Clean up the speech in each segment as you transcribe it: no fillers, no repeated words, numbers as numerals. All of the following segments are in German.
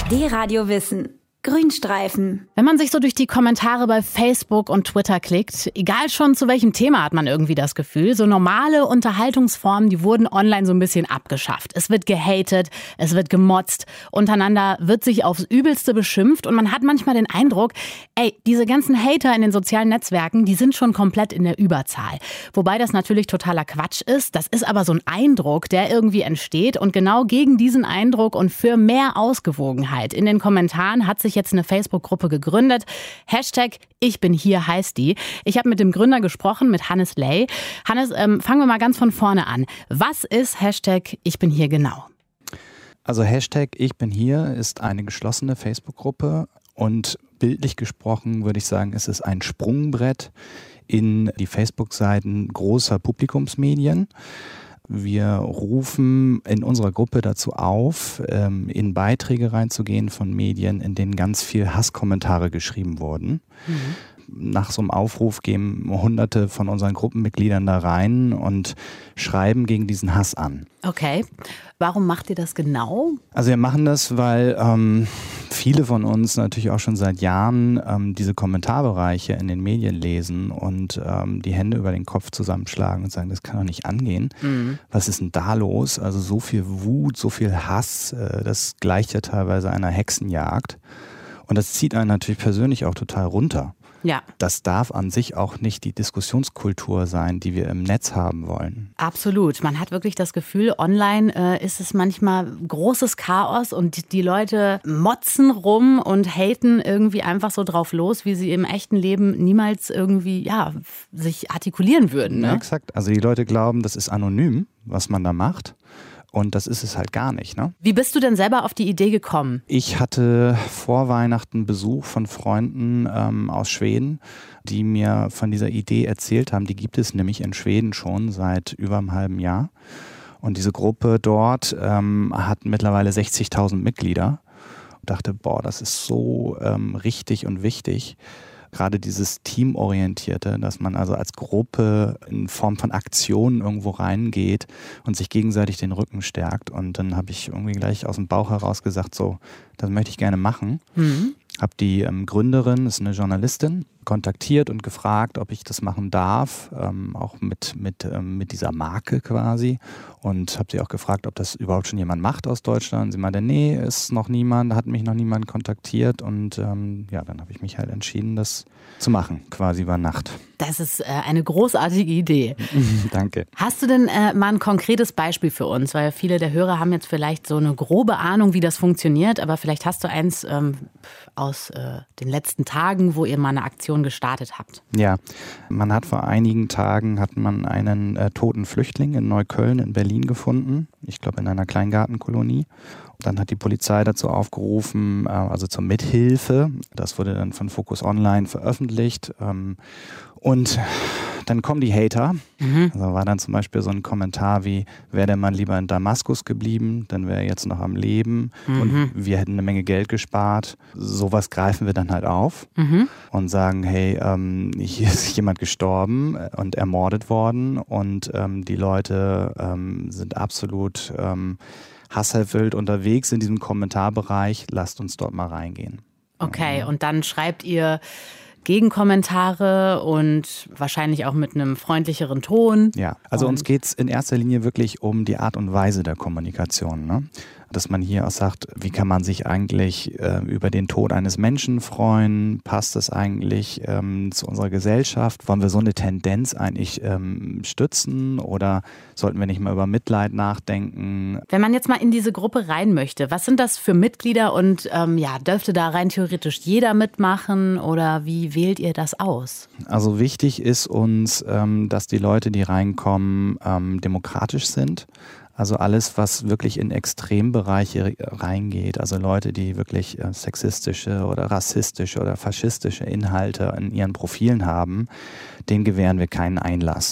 D-Radio Wissen. Grünstreifen. Wenn man sich so durch die Kommentare bei Facebook und Twitter klickt, egal schon zu welchem Thema, hat man irgendwie das Gefühl, so normale Unterhaltungsformen, die wurden online so ein bisschen abgeschafft. Es wird gehatet, es wird gemotzt, untereinander wird sich aufs Übelste beschimpft und man hat manchmal den Eindruck, diese ganzen Hater in den sozialen Netzwerken, die sind schon komplett in der Überzahl. Wobei das natürlich totaler Quatsch ist, das ist aber so ein Eindruck, der irgendwie entsteht und genau gegen diesen Eindruck und für mehr Ausgewogenheit in den Kommentaren hat sich jetzt eine Facebook-Gruppe gegründet. Hashtag Ich bin hier heißt die. Ich habe mit dem Gründer gesprochen, mit Hannes Ley. Hannes, fangen wir mal ganz von vorne an. Was ist Hashtag Ich bin hier genau? Also Hashtag Ich bin hier ist eine geschlossene Facebook-Gruppe und bildlich gesprochen würde ich sagen, es ist ein Sprungbrett in die Facebook-Seiten großer Publikumsmedien. Wir rufen in unserer Gruppe dazu auf, in Beiträge reinzugehen von Medien, in denen ganz viel Hasskommentare geschrieben wurden. Nach so einem Aufruf gehen Hunderte von unseren Gruppenmitgliedern da rein und schreiben gegen diesen Hass an. Okay. Warum macht ihr das genau? Also wir machen das, weil viele von uns natürlich auch schon seit Jahren diese Kommentarbereiche in den Medien lesen und die Hände über den Kopf zusammenschlagen und sagen, das kann doch nicht angehen. Was ist denn da los? Also so viel Wut, so viel Hass, das gleicht ja teilweise einer Hexenjagd. Und das zieht einen natürlich persönlich auch total runter. Ja. Das darf an sich auch nicht die Diskussionskultur sein, die wir im Netz haben wollen. Absolut. Man hat wirklich das Gefühl, online ist es manchmal großes Chaos und die Leute motzen rum und haten irgendwie einfach so drauf los, wie sie im echten Leben niemals irgendwie sich artikulieren würden. Ne? Ja, exakt. Also die Leute glauben, das ist anonym, was man da macht. Und das ist es halt gar nicht, ne? Wie bist du denn selber auf die Idee gekommen? Ich hatte vor Weihnachten Besuch von Freunden aus Schweden, die mir von dieser Idee erzählt haben. Die gibt es nämlich in Schweden schon seit über einem halben Jahr. Und diese Gruppe dort hat mittlerweile 60.000 Mitglieder. Ich dachte, das ist so richtig und wichtig. Gerade dieses Teamorientierte, dass man also als Gruppe in Form von Aktionen irgendwo reingeht und sich gegenseitig den Rücken stärkt. Und dann habe ich irgendwie gleich aus dem Bauch heraus gesagt, so, das möchte ich gerne machen. Habe die Gründerin, ist eine Journalistin, kontaktiert und gefragt, ob ich das machen darf, auch mit dieser Marke quasi. Und habe sie auch gefragt, ob das überhaupt schon jemand macht aus Deutschland. Sie meinte, nee, ist noch niemand, hat mich noch niemand kontaktiert. Und dann habe ich mich halt entschieden, das zu machen, quasi über Nacht. Das ist eine großartige Idee. Danke. Hast du denn mal ein konkretes Beispiel für uns? Weil viele der Hörer haben jetzt vielleicht so eine grobe Ahnung, wie das funktioniert, aber vielleicht hast du eins aus den letzten Tagen, wo ihr mal eine Aktion gestartet habt. Ja, man hat vor einigen Tagen einen toten Flüchtling in Neukölln in Berlin gefunden. Ich glaube in einer Kleingartenkolonie. Dann hat die Polizei dazu aufgerufen, also zur Mithilfe. Das wurde dann von Focus Online veröffentlicht. Und dann kommen die Hater. Also war dann zum Beispiel so ein Kommentar wie, wäre der Mann lieber in Damaskus geblieben, dann wäre er jetzt noch am Leben und wir hätten eine Menge Geld gespart. Sowas greifen wir dann halt auf und sagen, hey, hier ist jemand gestorben und ermordet worden und die Leute sind absolut hasserfüllt unterwegs in diesem Kommentarbereich. Lasst uns dort mal reingehen. Okay, und dann schreibt ihr Gegenkommentare und wahrscheinlich auch mit einem freundlicheren Ton. Ja, also uns geht es in erster Linie wirklich um die Art und Weise der Kommunikation, ne? Dass man hier auch sagt, wie kann man sich eigentlich über den Tod eines Menschen freuen? Passt das eigentlich zu unserer Gesellschaft? Wollen wir so eine Tendenz eigentlich stützen oder sollten wir nicht mal über Mitleid nachdenken? Wenn man jetzt mal in diese Gruppe rein möchte, was sind das für Mitglieder und dürfte da rein theoretisch jeder mitmachen oder wie wählt ihr das aus? Also wichtig ist uns, dass die Leute, die reinkommen, demokratisch sind. Also alles, was wirklich in Extrembereiche reingeht, also Leute, die wirklich sexistische oder rassistische oder faschistische Inhalte in ihren Profilen haben, denen gewähren wir keinen Einlass.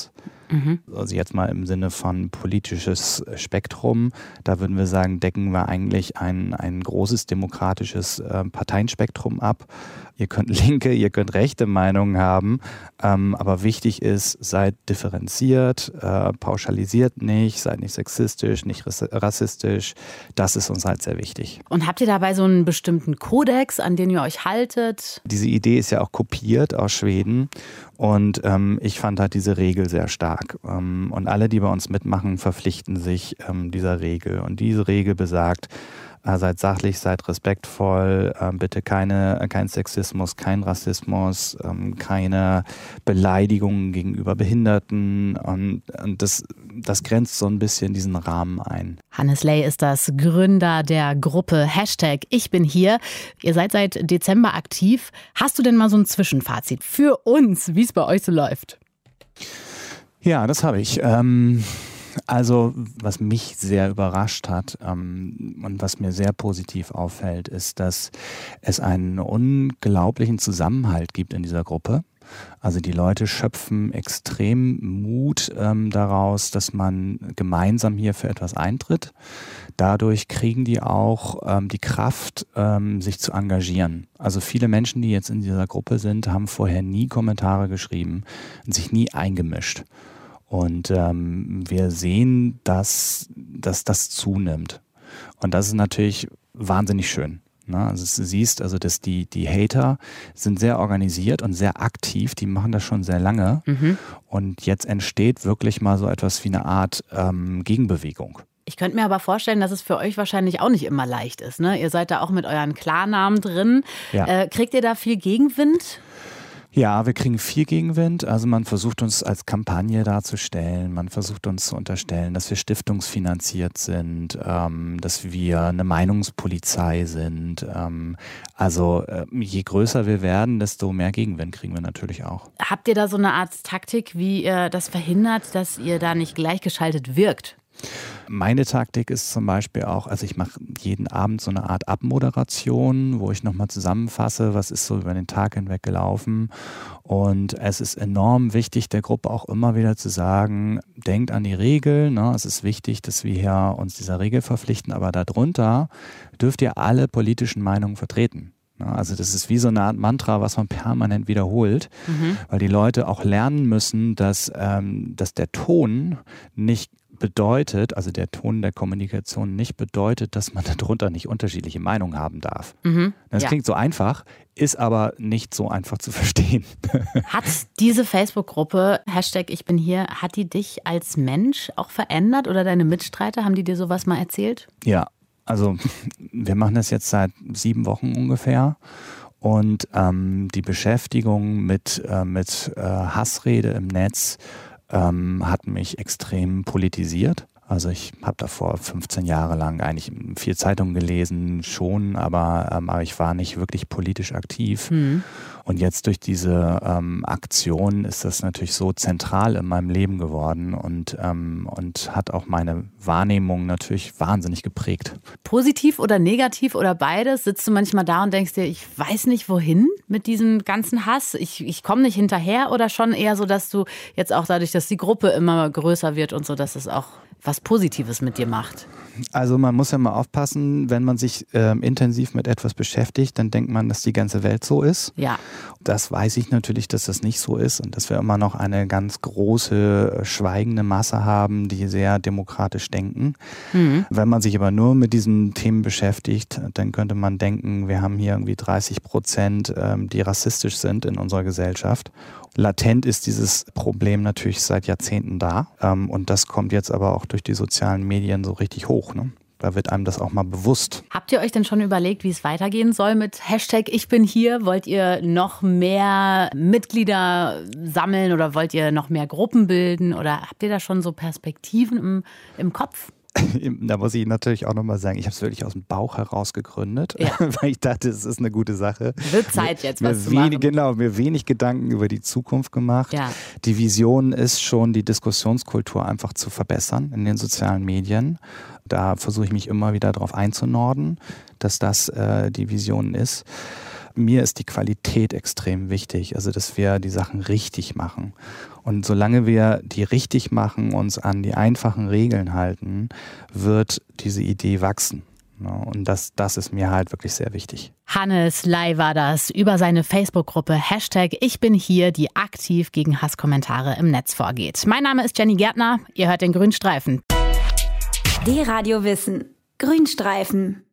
Also jetzt mal im Sinne von politisches Spektrum, da würden wir sagen, decken wir eigentlich ein großes demokratisches Parteienspektrum ab. Ihr könnt linke, ihr könnt rechte Meinungen haben, aber wichtig ist, seid differenziert, pauschalisiert nicht, seid nicht sexistisch, nicht rassistisch. Das ist uns halt sehr wichtig. Und habt ihr dabei so einen bestimmten Kodex, an den ihr euch haltet? Diese Idee ist ja auch kopiert aus Schweden und ich fand halt diese Regel sehr stark. Und alle, die bei uns mitmachen, verpflichten sich dieser Regel. Und diese Regel besagt, seid sachlich, seid respektvoll, bitte kein Sexismus, kein Rassismus, keine Beleidigungen gegenüber Behinderten und das grenzt so ein bisschen diesen Rahmen ein. Hannes Ley ist das Gründer der Gruppe #IchBinHier. Ihr seid seit Dezember aktiv. Hast du denn mal so ein Zwischenfazit für uns, wie es bei euch so läuft? Ja, das habe ich. Also was mich sehr überrascht hat und was mir sehr positiv auffällt, ist, dass es einen unglaublichen Zusammenhalt gibt in dieser Gruppe. Also die Leute schöpfen extrem Mut daraus, dass man gemeinsam hier für etwas eintritt. Dadurch kriegen die auch die Kraft, sich zu engagieren. Also viele Menschen, die jetzt in dieser Gruppe sind, haben vorher nie Kommentare geschrieben und sich nie eingemischt. Und wir sehen, dass das zunimmt. Und das ist natürlich wahnsinnig schön. Ne? Also du siehst, also dass die Hater sind sehr organisiert und sehr aktiv, die machen das schon sehr lange. Und jetzt entsteht wirklich mal so etwas wie eine Art Gegenbewegung. Ich könnte mir aber vorstellen, dass es für euch wahrscheinlich auch nicht immer leicht ist. Ne? Ihr seid da auch mit euren Klarnamen drin. Ja. Kriegt ihr da viel Gegenwind? Ja, wir kriegen viel Gegenwind. Also man versucht uns als Kampagne darzustellen, man versucht uns zu unterstellen, dass wir stiftungsfinanziert sind, dass wir eine Meinungspolizei sind. Also je größer wir werden, desto mehr Gegenwind kriegen wir natürlich auch. Habt ihr da so eine Art Taktik, wie ihr das verhindert, dass ihr da nicht gleichgeschaltet wirkt? Meine Taktik ist zum Beispiel auch, also ich mache jeden Abend so eine Art Abmoderation, wo ich nochmal zusammenfasse, was ist so über den Tag hinweg gelaufen. Und es ist enorm wichtig, der Gruppe auch immer wieder zu sagen, denkt an die Regel. Ne? Es ist wichtig, dass wir hier uns dieser Regel verpflichten, aber darunter dürft ihr alle politischen Meinungen vertreten. Also das ist wie so eine Art Mantra, was man permanent wiederholt, weil die Leute auch lernen müssen, dass der Ton nicht bedeutet, also der Ton der Kommunikation nicht bedeutet, dass man darunter nicht unterschiedliche Meinungen haben darf. Das klingt so einfach, ist aber nicht so einfach zu verstehen. Hat diese Facebook-Gruppe #IchBinHier, hat die dich als Mensch auch verändert oder deine Mitstreiter, haben die dir sowas mal erzählt? Ja, also wir machen das jetzt seit 7 Wochen ungefähr. Und die Beschäftigung mit Hassrede im Netz hat mich extrem politisiert. Also ich habe davor 15 Jahre lang eigentlich viel Zeitungen gelesen, schon, aber ich war nicht wirklich politisch aktiv. Und jetzt durch diese Aktion ist das natürlich so zentral in meinem Leben geworden und hat auch meine Wahrnehmung natürlich wahnsinnig geprägt. Positiv oder negativ oder beides? Sitzt du manchmal da und denkst dir, ich weiß nicht wohin mit diesem ganzen Hass? Ich komme nicht hinterher, oder schon eher so, dass du jetzt auch dadurch, dass die Gruppe immer größer wird und so, dass es auch was Positives mit dir macht? Also man muss ja mal aufpassen, wenn man sich intensiv mit etwas beschäftigt, dann denkt man, dass die ganze Welt so ist. Ja. Das weiß ich natürlich, dass das nicht so ist und dass wir immer noch eine ganz große, schweigende Masse haben, die sehr demokratisch denken. Wenn man sich aber nur mit diesen Themen beschäftigt, dann könnte man denken, wir haben hier irgendwie 30%, die rassistisch sind in unserer Gesellschaft. Latent ist dieses Problem natürlich seit Jahrzehnten da und das kommt jetzt aber auch durch die sozialen Medien so richtig hoch. Ne? Da wird einem das auch mal bewusst. Habt ihr euch denn schon überlegt, wie es weitergehen soll mit #IchBinHier? Wollt ihr noch mehr Mitglieder sammeln oder wollt ihr noch mehr Gruppen bilden? Oder habt ihr da schon so Perspektiven im Kopf? Da muss ich natürlich auch nochmal sagen, ich habe es wirklich aus dem Bauch heraus gegründet, ja. Weil ich dachte, es ist eine gute Sache. Wird Zeit jetzt, was zu machen. Genau, mir wenig Gedanken über die Zukunft gemacht. Ja. Die Vision ist schon, die Diskussionskultur einfach zu verbessern in den sozialen Medien. Da versuche ich mich immer wieder darauf einzunorden, dass das die Vision ist. Mir ist die Qualität extrem wichtig, also dass wir die Sachen richtig machen. Und solange wir die richtig machen, uns an die einfachen Regeln halten, wird diese Idee wachsen. Und das ist mir halt wirklich sehr wichtig. Hannes Lai war das über seine Facebook-Gruppe #IchBinHier, die aktiv gegen Hasskommentare im Netz vorgeht. Mein Name ist Jenny Gärtner, ihr hört den Grünstreifen. D-Radio Wissen. Grünstreifen.